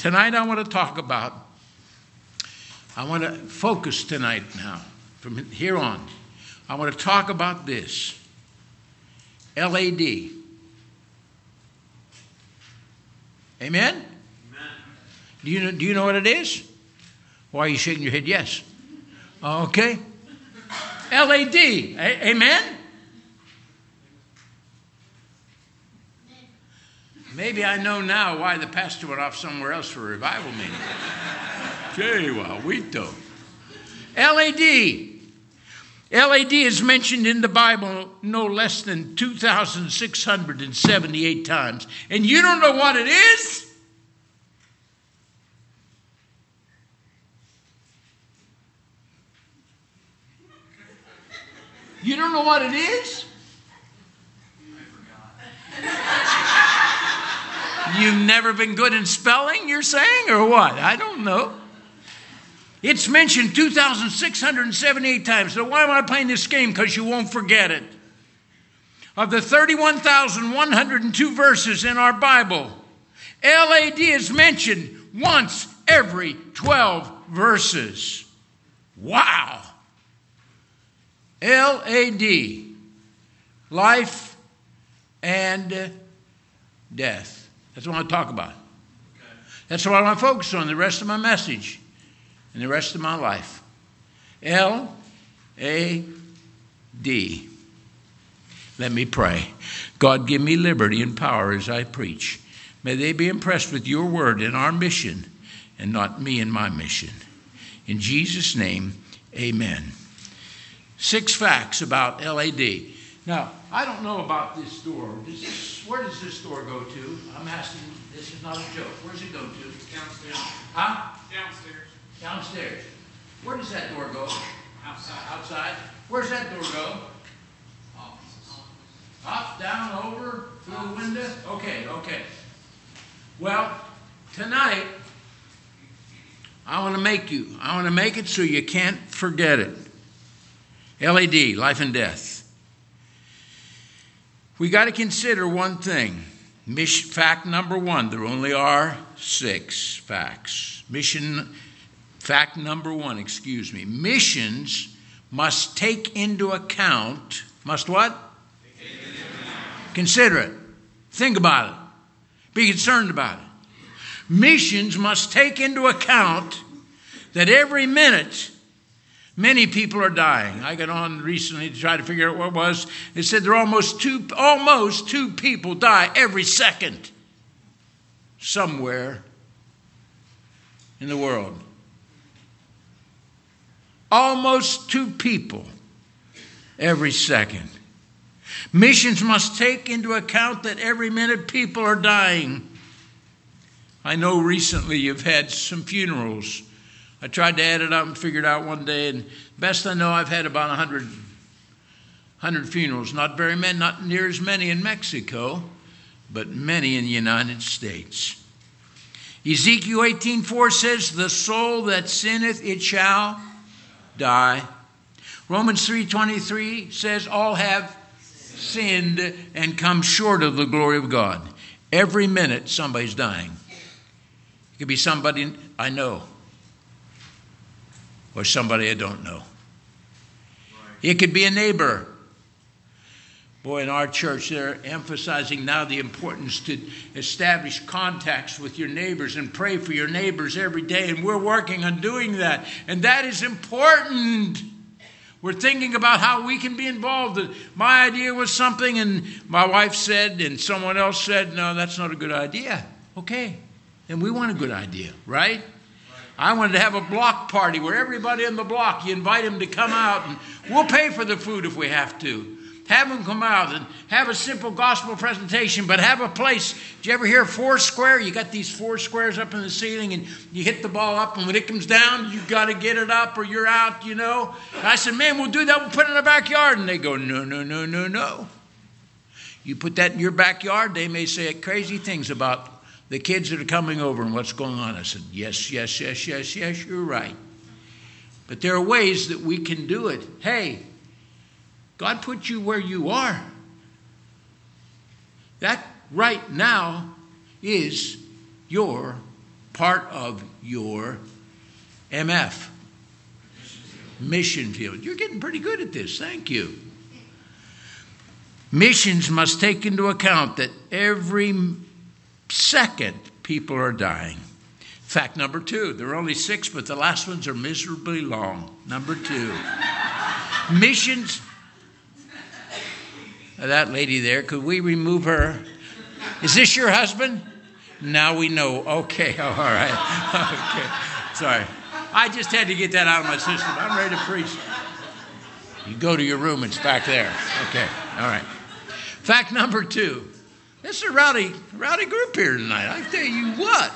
Tonight I want to focus tonight now, from here on. I want to talk about this. LAD. Amen? Amen. Do you know what it is? Why are you shaking your head? Yes. Okay. LAD. Amen? Maybe I know now why the pastor went off somewhere else for a revival meeting. Okay, well, we don't. LAD. LAD is mentioned in the Bible no less than 2,678 times. And you don't know what it is? You don't know what it is? You've never been good in spelling, you're saying, or what? I don't know. It's mentioned 2,678 times. So why am I playing this game? Because you won't forget it. Of the 31,102 verses in our Bible, LAD is mentioned once every 12 verses. Wow. LAD, life and death. That's what I want to talk about. That's what I want to focus on the rest of my message and the rest of my life. LAD. Let me pray. God, give me liberty and power as I preach. May they be impressed with your word and our mission and not me and my mission. In Jesus' name, amen. 6 facts about LAD. Now, I don't know about this door. Where does this door go to? I'm asking, this is not a joke. Where does it go to? Downstairs. Huh? Downstairs. Downstairs. Where does that door go? Outside. Outside. Where's that door go? Offices. Up, down, over, through the window? Okay. Well, tonight, I want to make it so you can't forget it. LAD, life and death. We got to consider one thing. Fact number 1, there only are 6 facts. Fact number 1, missions must take into account, must what? Consider it. Think about it. Be concerned about it. Missions must take into account that every minute many people are dying. I got on recently to try to figure out what it was. It said there are almost two people die every second somewhere in the world. Almost 2 people every second. Missions must take into account that every minute people are dying. I know recently you've had some funerals. I tried to add it up and figure it out one day, and best I know I've had about 100 funerals. Not very many, not near as many in Mexico, but many in the United States. Ezekiel 18:4 says, "The soul that sinneth, it shall die." Romans 3:23 says, "All have sinned and come short of the glory of God." Every minute somebody's dying. It could be somebody I know or somebody I don't know. It could be a neighbor. Boy, in our church, they're emphasizing now the importance to establish contacts with your neighbors and pray for your neighbors every day. And we're working on doing that. And that is important. We're thinking about how we can be involved. My idea was something, and my wife said, and someone else said, no, that's not a good idea. Okay, then we want a good idea, right? I wanted to have a block party where everybody in the block, you invite them to come out, and we'll pay for the food if we have to. Have them come out and have a simple gospel presentation, but have a place. Did you ever hear Foursquare? You got these 4 squares up in the ceiling, and you hit the ball up, and when it comes down, you got to get it up or you're out, you know. And I said, man, we'll do that. We'll put it in the backyard. And they go, no. You put that in your backyard, they may say crazy things about the kids that are coming over and what's going on. I said, yes, you're right. But there are ways that we can do it. Hey, God put you where you are. That right now is your part of your MF, mission field. You're getting pretty good at this. Thank you. Missions must take into account that every second people are dying. Fact number 2, there are only 6, but the last ones are miserably long. Number 2, missions. That lady there, could we remove her? Is this your husband? Now we know. Okay, all right. Okay, sorry. I just had to get that out of my system. I'm ready to preach. You go to your room, it's back there. Okay, all right. Fact number 2. This is a rowdy group here tonight. I tell you what.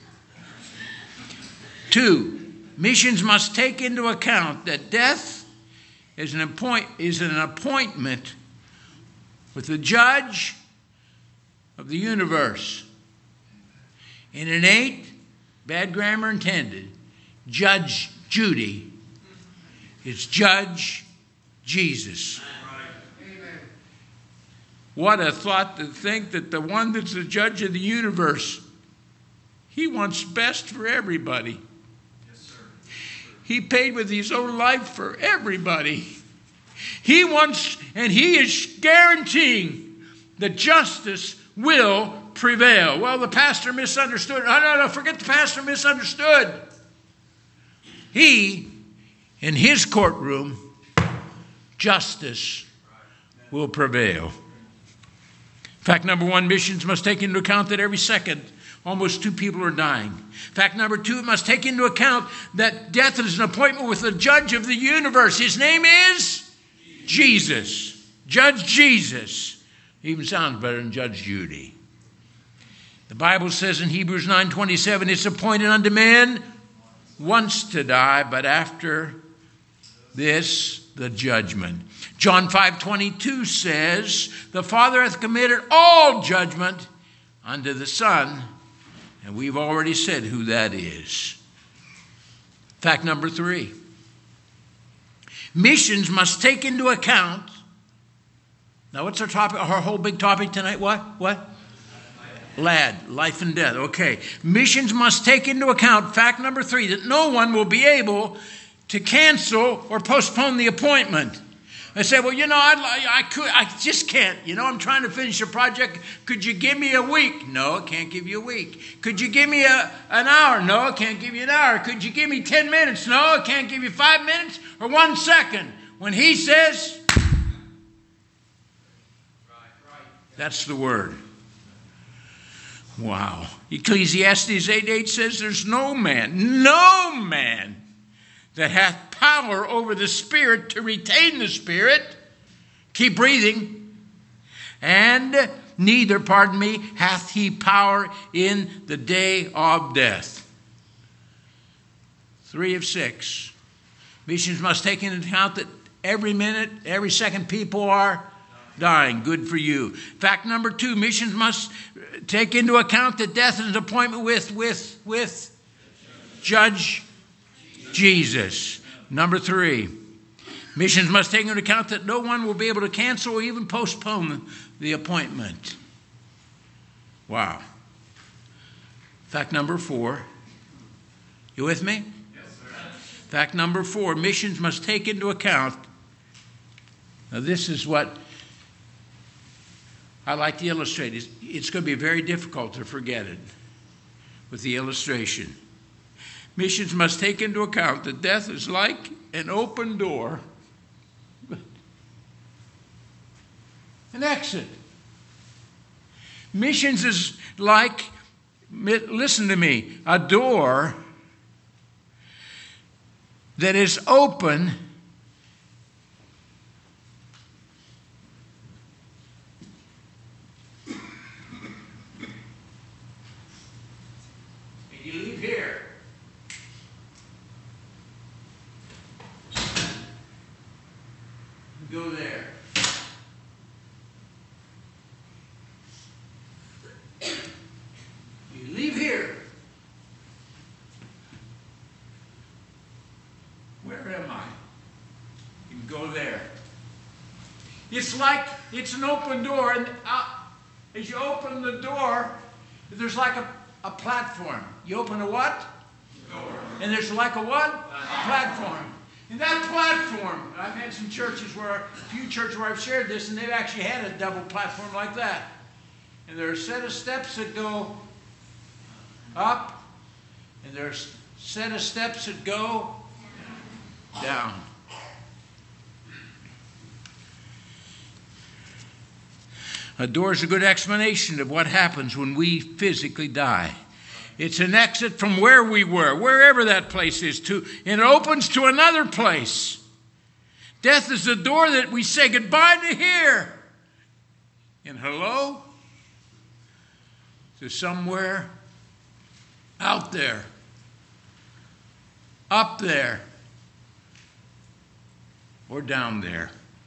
2, missions must take into account that death is an appointment with the judge of the universe. And it ain't, bad grammar intended, Judge Judy. It's Judge Jesus. What a thought to think that the one that's the judge of the universe, he wants best for everybody. Yes, sir. He paid with his own life for everybody. He wants, and he is guaranteeing that justice will prevail. Well, the pastor misunderstood. No, forget the pastor misunderstood. He, in his courtroom, justice will prevail. Fact number 1, missions must take into account that every second almost 2 people are dying. Fact number 2, it must take into account that death is an appointment with the judge of the universe. His name is Jesus. Judge Jesus. Even sounds better than Judge Judy. The Bible says in Hebrews 9:27, it's appointed unto man once to die, but after this, the judgment. John 5:22 says, the Father hath committed all judgment unto the Son, and we've already said who that is. Fact number 3. Missions must take into account. Now, what's our topic? Our whole big topic tonight? What? Lad, life and death. Okay. Missions must take into account, fact number 3, that no one will be able to cancel or postpone the appointment. I say, well, I just can't. I'm trying to finish a project. Could you give me a week? No, I can't give you a week. Could you give me an hour? No, I can't give you an hour. Could you give me 10 minutes? No, I can't give you 5 minutes or 1 second. When he says, that's the word. Wow. Ecclesiastes 8:8 says there's no man that hath power over the Spirit to retain the Spirit. Keep breathing. And neither, hath he power in the day of death. 3 of 6. Missions must take into account that every minute, every second people are dying. Good for you. Fact number 2, missions must take into account that death is an appointment with Judge Jesus. Number 3, missions must take into account that no one will be able to cancel or even postpone the appointment. Wow. Fact number 4. You with me? Yes, sir. Fact number 4, missions must take into account. Now, this is what I like to illustrate. It's going to be very difficult to forget it with the illustration. Missions must take into account that death is like an open door, an exit. Missions is like, listen to me, a door that is open and you leave here. Go there. You leave here. Where am I? You can go there. It's like it's an open door, and as you open the door, there's like A platform. You open a what? Door. And there's like a what? A platform. And that platform, I've had some churches a few churches where I've shared this, and they've actually had a double platform like that. And there are a set of steps that go up, and there's a set of steps that go down. A door is a good explanation of what happens when we physically die. It's an exit from where we were, wherever that place is, and it opens to another place. Death is the door that we say goodbye to here and hello to somewhere out there, up there, or down there.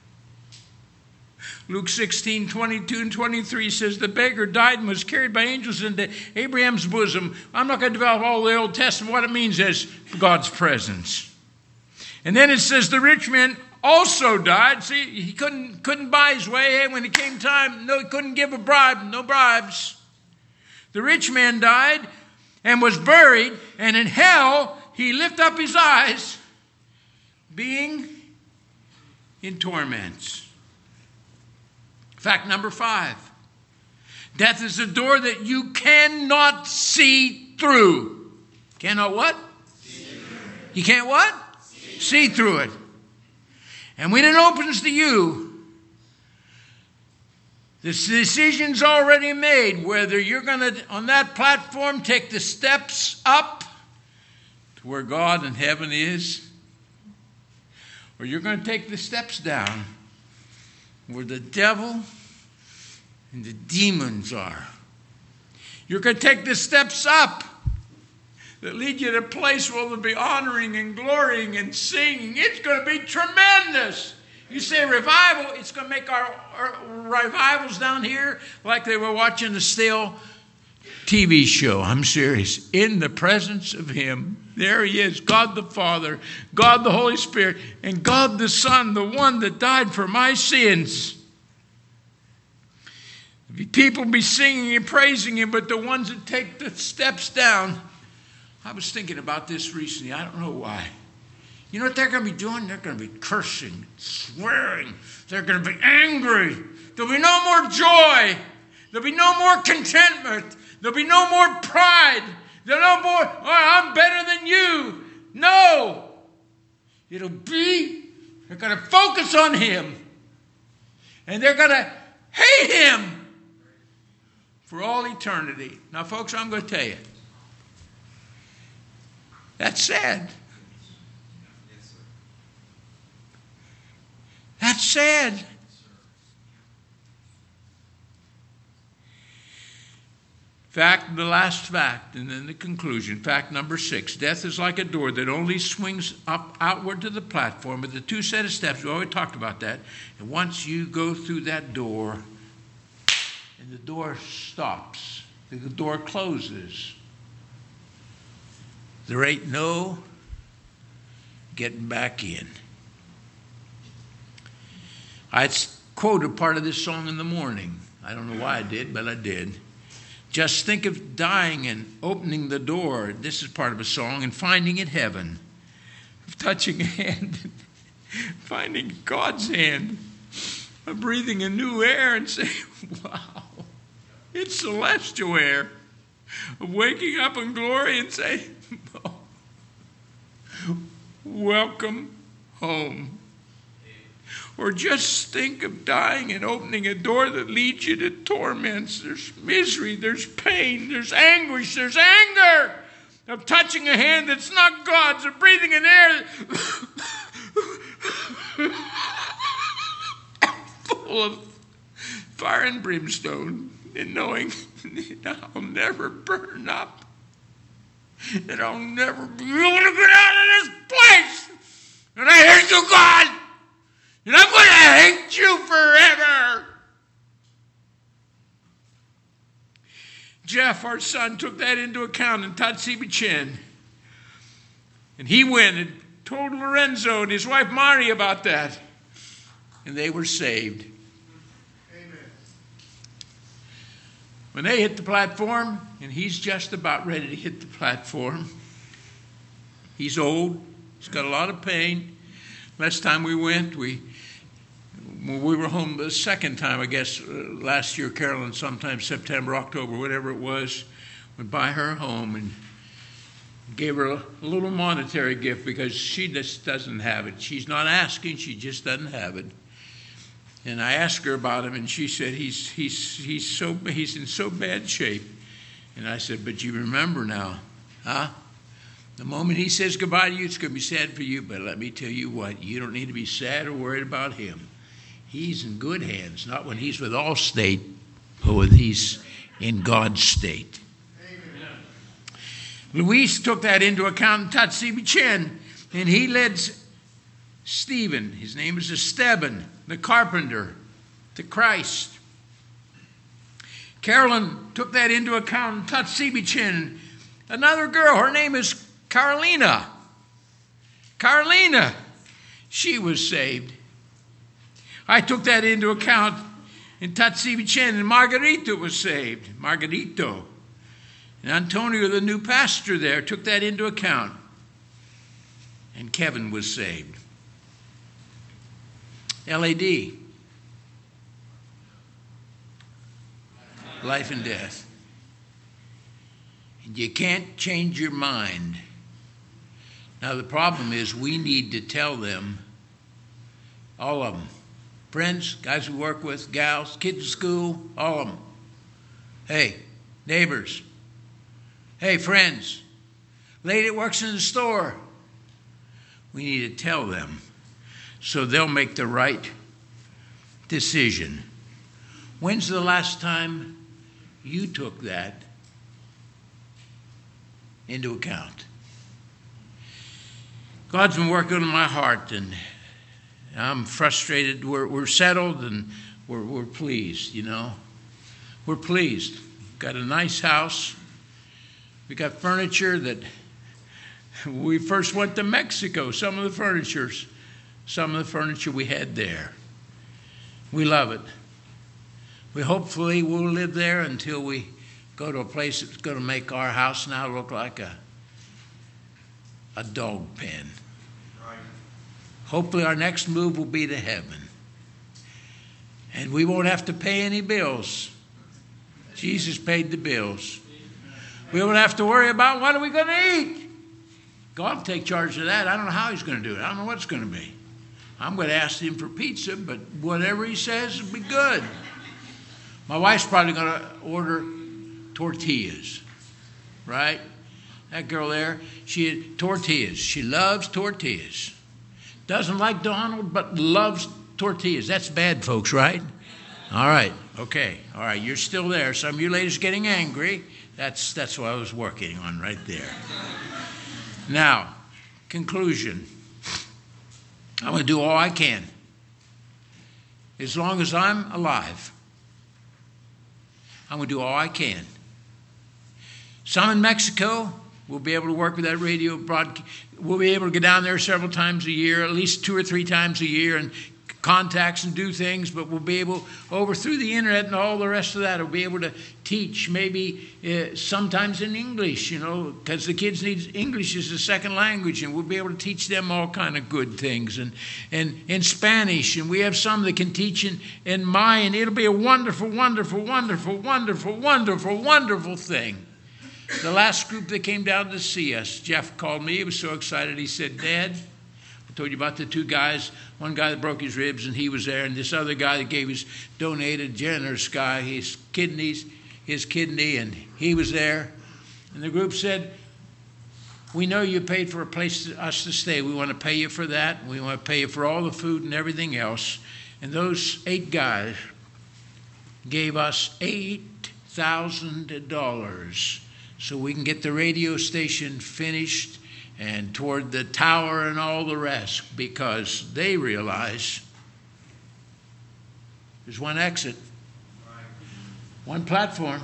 Luke 16, 22 and 23 says, the beggar died and was carried by angels into Abraham's bosom. I'm not going to develop all the Old Testament, what it means as God's presence. And then it says the rich man also died. See, he couldn't buy his way. Hey, when it came time, no, he couldn't give a bribe, no bribes. The rich man died and was buried, and in hell he lifted up his eyes, being in torments. Fact number 5. Death is a door that you cannot see through. Cannot what? You can't what? See through it. And when it opens to you, the decision's already made whether you're going to, on that platform, take the steps up to where God in heaven is, or you're going to take the steps down where the devil and the demons are. You're going to take the steps up that lead you to a place where there'll be honoring and glorying and singing. It's going to be tremendous. You say revival, it's going to make our revivals down here like they were watching the stale TV show. I'm serious. In the presence of Him. There He is, God the Father, God the Holy Spirit, and God the Son, the one that died for my sins. People be singing and praising Him, but the ones that take the steps down. I was thinking about this recently. I don't know why. You know what they're going to be doing? They're going to be cursing, swearing. They're going to be angry. There'll be no more joy. There'll be no more contentment. There'll be no more pride. There'll no more, oh, I'm better than you. No. It'll be, they're going to focus on Him. And they're going to hate Him for all eternity. Now, folks, I'm going to tell you. That's sad. That's sad. Fact, the last fact, and then the conclusion. Fact number 6. Death is like a door that only swings up outward to the platform with the 2 set of steps. We already talked about that. And once you go through that door, and the door stops, the door closes, there ain't no getting back in. I quoted part of this song in the morning. I don't know why I did, but I did. Just think of dying and opening the door. This is part of a song. And finding it heaven. Of touching a hand. Finding God's hand. Of breathing a new air and saying, wow. It's celestial air. Of waking up in glory and saying, oh, welcome home. Or just think of dying and opening a door that leads you to torments. There's misery, there's pain, there's anguish, there's anger. Of touching a hand that's not God's, of breathing an air full of fire and brimstone, and knowing that I'll never burn up, and I'll never be able to get out of this place. And I hate you, God. And I'm going to hate you forever. Jeff, our son, took that into account and taught CB Chen. And he went and told Lorenzo and his wife Mari about that. And they were saved. Amen. When they hit the platform, and he's just about ready to hit the platform, he's old, he's got a lot of pain. Last time we went, we were home the second time, I guess, last year. Carolyn, sometime September, October, whatever it was, went by her home and gave her a little monetary gift because she just doesn't have it. She's not asking, she just doesn't have it. And I asked her about him, and she said he's in so bad shape. And I said, but you remember now, huh? The moment he says goodbye to you, it's going to be sad for you. But let me tell you what, you don't need to be sad or worried about him. He's in good hands, not when he's with Allstate, but when he's in God's state. Amen. Luis took that into account in Tatsibi Chen, and he led Stephen, his name is Esteban, the carpenter, to Christ. Carolyn took that into account in Tatsibi Chen. Another girl, her name is Carolina. Carolina, she was saved. I took that into account in Tatsibi Chen, and Margarito was saved. Margarito. And Antonio, the new pastor there, took that into account. And Kevin was saved. LAD. Life and death. And you can't change your mind. Now the problem is we need to tell them, all of them, friends, guys we work with, gals, kids at school, all of them. Hey, neighbors. Hey, friends. Lady that works in the store. We need to tell them so they'll make the right decision. When's the last time you took that into account? God's been working on my heart, and I'm frustrated. We're settled, and we're pleased, you know. We're pleased. We've got a nice house. We got furniture that we first went to Mexico. Some of the furniture we had there. We love it. We hopefully will live there until we go to a place that's going to make our house now look like a dog pen. Right. Hopefully our next move will be to heaven. And we won't have to pay any bills. Jesus paid the bills. We won't have to worry about what are we going to eat. God will take charge of that. I don't know how he's going to do it. I don't know what it's going to be. I'm going to ask him for pizza, but whatever he says will be good. My wife's probably going to order tortillas, right? That girl there, tortillas. She loves tortillas. Doesn't like Donald, but loves tortillas. That's bad, folks, right? All right, okay. All right, you're still there. Some of you ladies getting angry. That's what I was working on right there. Now, conclusion. I'm going to do all I can. As long as I'm alive, I'm going to do all I can. Some in Mexico will be able to work with that radio broadcast. We'll be able to get down there several times a year, at least 2 or 3 times a year, and contacts and do things, but we'll be able, through the internet and all the rest of that, we'll be able to teach maybe sometimes in English, you know, because the kids need English as a second language, and we'll be able to teach them all kind of good things, and in Spanish, and we have some that can teach in Mayan. It'll be a wonderful, wonderful, wonderful, wonderful, wonderful, wonderful thing. The last group that came down to see us, Jeff called me. He was so excited. He said, Dad, I told you about the 2 guys, one guy that broke his ribs and he was there, and this other guy that gave his donated, generous guy, his kidney, and he was there. And the group said, we know you paid for a place for us to stay. We want to pay you for that. We want to pay you for all the food and everything else. And those 8 guys gave us $8,000 so we can get the radio station finished and toward the tower and all the rest, because they realize there's one exit, one platform,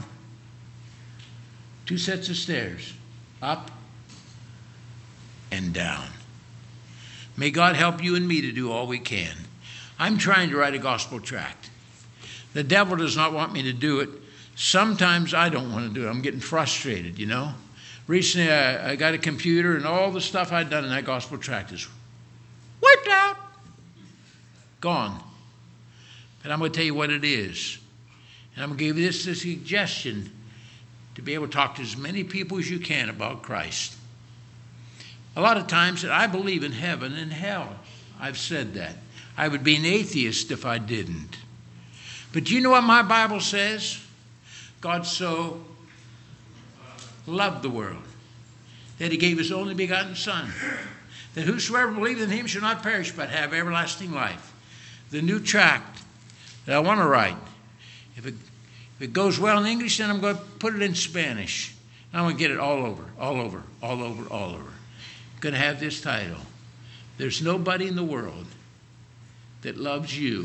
2 sets of stairs, up and down. May God help you and me to do all we can. I'm trying to write a gospel tract. The devil does not want me to do it, Sometimes I don't want to do it. I'm getting frustrated, you know. Recently, I got a computer, and all the stuff I'd done in that gospel tract is wiped out, gone. But I'm going to tell you what it is. And I'm going to give you this as a suggestion to be able to talk to as many people as you can about Christ. A lot of times that I believe in heaven and hell. I've said that. I would be an atheist if I didn't. But do you know what my Bible says? God so loved the world that he gave his only begotten Son, that whosoever believeth in him shall not perish but have everlasting life. The new tract that I want to write, if it goes well in English, then I'm going to put it in Spanish. I'm going to get it all over. I'm going to have this title: There's nobody in the world that loves you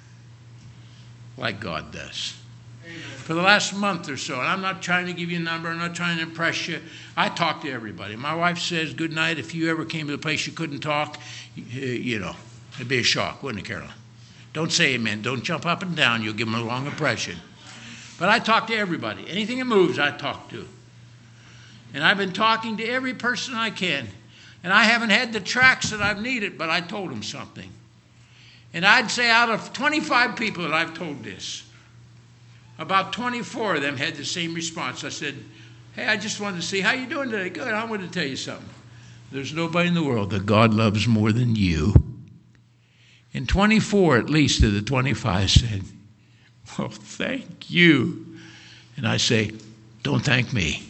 like God does. For the last month or so, and I'm not trying to give you a number, I'm not trying to impress you, I talk to everybody. My wife says, good night. If you ever came to the place you couldn't talk, it'd be a shock, wouldn't it, Carolyn? Don't say amen. Don't jump up and down. You'll give them a wrong impression. But I talk to everybody. Anything that moves, I talk to. And I've been talking to every person I can. And I haven't had the tracts that I've needed, but I told them something. And I'd say out of 25 people that I've told this, about 24 of them had the same response. I said, hey, I just wanted to see how you doing today. Good, I wanted to tell you something. There's nobody in the world that God loves more than you. And 24 at least of the 25 said, well, thank you. And I say, don't thank me.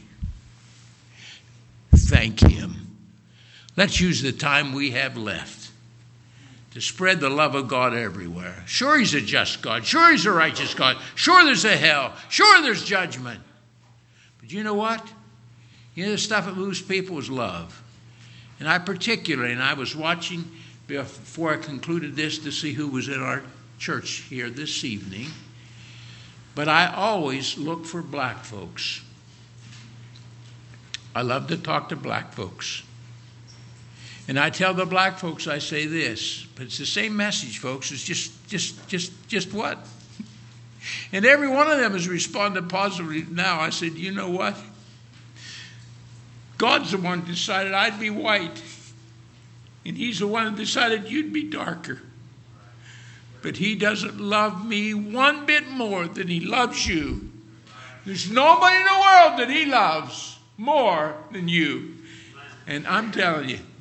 Thank him. Let's use the time we have left to spread the love of God everywhere. Sure, he's a just God. Sure, he's a righteous God. Sure, there's a hell. Sure, there's judgment. But you know what? You know, the stuff that moves people is love. And I was watching before I concluded this to see who was in our church here this evening. But I always look for black folks. I love to talk to black folks. And I tell the black folks, I say this, but it's the same message, folks. It's just what? And every one of them has responded positively. Now I said, you know what? God's the one who decided I'd be white. And he's the one who decided you'd be darker. But he doesn't love me one bit more than he loves you. There's nobody in the world that he loves more than you. And I'm telling you,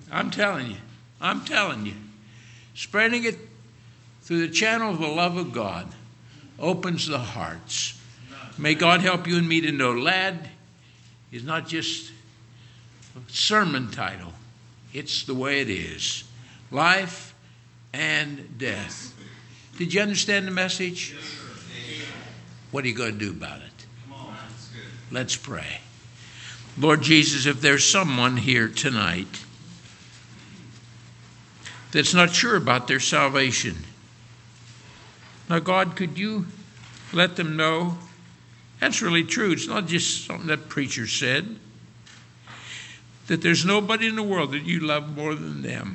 spreading it through the channel of the love of God opens the hearts. May God help you and me to know LAD is not just a sermon title. It's the way it is. Life and death. Did you understand the message? Yes, sir. What are you going to do about it? Come on, that's good. Let's pray. Lord Jesus, if there's someone here tonight that's not sure about their salvation, now, God, could you let them know that's really true? It's not just something that preacher said, that there's nobody in the world that you love more than them.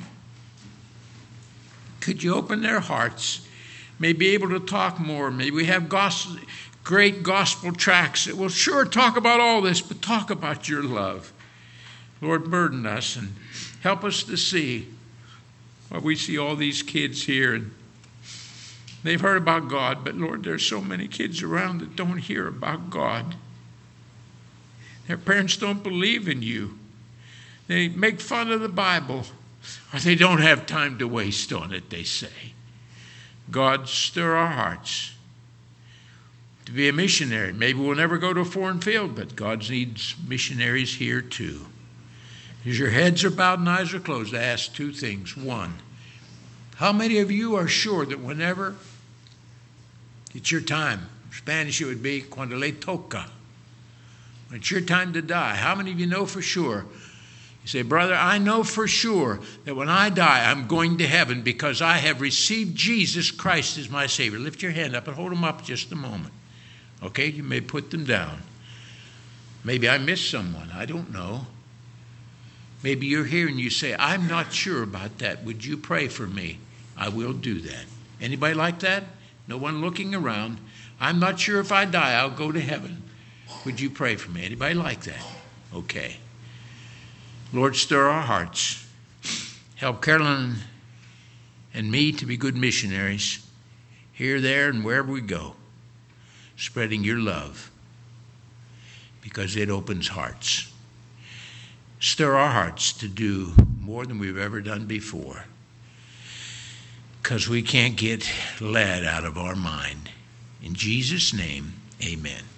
Could you open their hearts? May be able to talk more. May we have great gospel tracts that will sure talk about all this, but talk about your love. Lord, burden us and help us to see what we see all these kids here. And they've heard about God, but Lord, there's so many kids around that don't hear about God. Their parents don't believe in you. They make fun of the Bible, or they don't have time to waste on it, they say. God, stir our hearts to be a missionary. Maybe we'll never go to a foreign field, but God needs missionaries here too. As your heads are bowed and eyes are closed, I ask two things. One, how many of you are sure that whenever it's your time, in Spanish it would be cuando le toca, when it's your time to die, how many of you know for sure? You say, brother, I know for sure that when I die, I'm going to heaven because I have received Jesus Christ as my Savior. Lift your hand up and hold them up just a moment. Okay, you may put them down. Maybe I missed someone. I don't know. Maybe you're here and you say, I'm not sure about that. Would you pray for me? I will do that. Anybody like that? No one looking around. I'm not sure if I die, I'll go to heaven. Would you pray for me? Anybody like that? Okay. Lord, stir our hearts. Help Carolyn and me to be good missionaries here, there, and wherever we go, spreading your love because it opens hearts. Stir our hearts to do more than we've ever done before because we can't get led out of our mind. In Jesus' name, amen.